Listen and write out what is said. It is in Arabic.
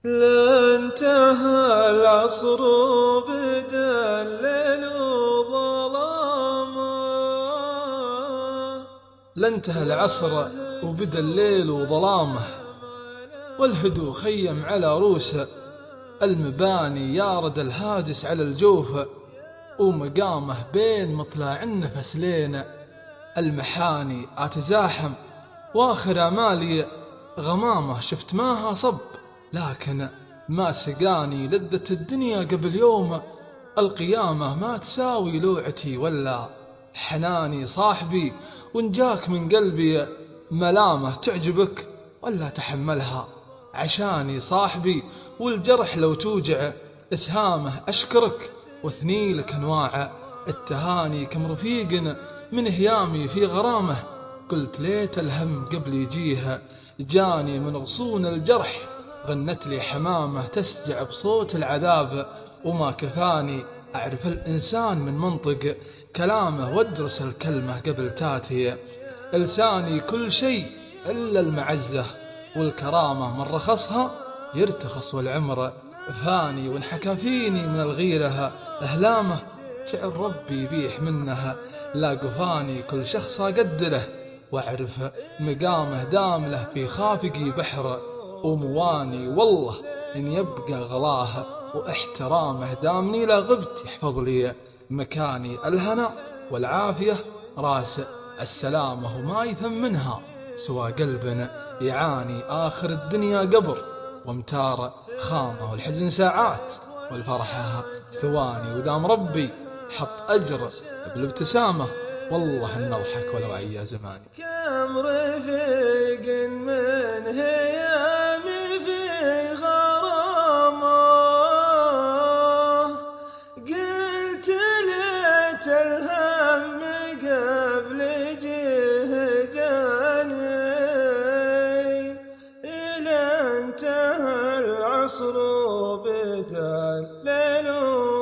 لا انتهى العصر وبدا الليل وظلامه. لا انتهى العصر وبدا الليل وظلامه، والهدوء خيم على روسه، المباني يارد الهاجس على الجوفة، ومقامه بين مطلع النفس لينا. المحاني أتزاحم واخر امالي غمامه، شفت ماها صب لكن ما سقاني لذة الدنيا قبل يوم. القيامة ما تساوي لوعتي ولا حناني صاحبي، وان جاك من قلبي ملامة تعجبك ولا تحملها عشاني صاحبي. والجرح لو توجع اسهامه أشكرك واثني لك انواع التهاني. كم رفيق من هيامي في غرامه، قلت ليت الهم قبل يجيها جاني من غصون الجرح. غنت لي حمامة تسجع بصوت العذاب، وما كفاني أعرف الإنسان من منطق كلامه وادرس الكلمة قبل تاتي. لساني كل شيء إلا المعزة والكرامة، من رخصها يرتخص والعمر فاني. وانحكى فيني من الغيرة أهلامه، شعر ربي يبيح منها لا قفاني. كل شخص أقدره واعرف مقامه، دامله في خافقي بحر ومواني. والله إن يبقى غلاه واحترامه دامني لا غبت يحفظ لي مكاني. الهنا والعافية راس السلامة، وما يثمنها سوى قلبنا يعاني. آخر الدنيا قبر وامتار خامه، والحزن ساعات والفرحة ثواني. ودام ربي حط أجر بالابتسامة، والله إن نضحك ولو عيا زماني. كم رفيق من هيامي في غرامه، قلت ليت الهم قبل يجيه جاني. إلى انتهى العصر وبدا الليل